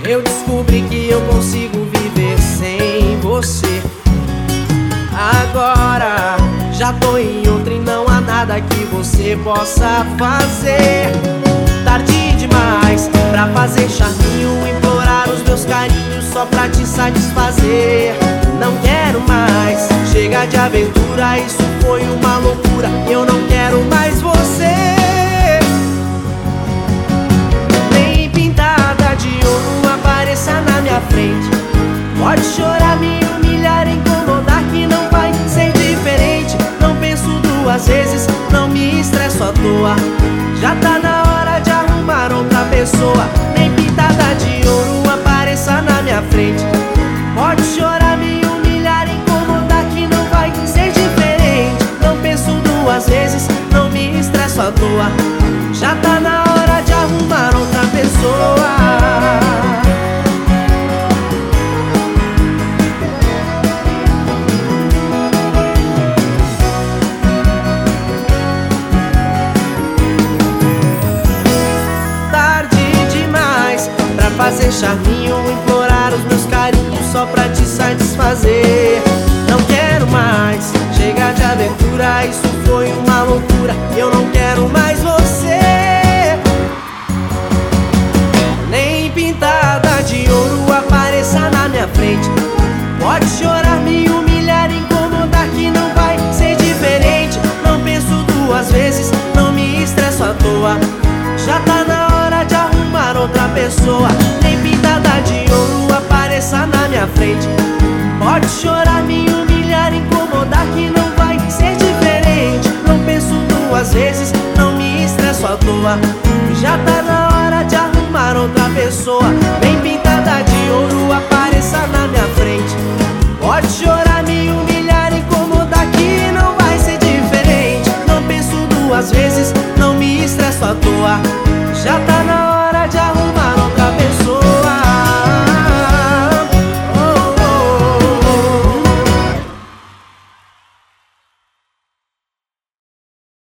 Eu descobri que eu consigo viver sem você. Agora já tô em outra e não há nada que você possa fazer. Tarde demais pra fazer charminho, implorar os meus carinhos só pra te satisfazer. Não quero mais, chega de aventura, isso foi uma loucura. Eu não quero mais você. Nem pintada de ouro apareça na minha frente. Pode chorar, me humilhar, incomodar, que não vai ser diferente. Não penso duas vezes, não me estresso à toa. Já tá na hora de arrumar outra pessoa. Nem pintada de ouro apareça na minha frente. Pode chorar, me humilhar, incomodar, que não vai ser diferente. Não penso duas vezes, não me estresso à toa. Já tá na hora de arrumar outra pessoa. Fazer charminho, implorar os meus carinhos só pra te satisfazer. Não quero mais, chega de aventura, isso foi uma loucura. Eu não quero mais você. Nem pintada de ouro apareça na minha frente. Pode chorar, me humilhar, incomodar, que não vai ser diferente. Não penso duas vezes, não me estresso à toa. Já tá na hora de arrumar outra pessoa. Nem pintada de ouro apareça na minha frente. Pode chorar, me humilhar, incomodar, que não vai ser diferente. Não penso duas vezes, não me estresso à toa. Já tá na hora de arrumar outra pessoa.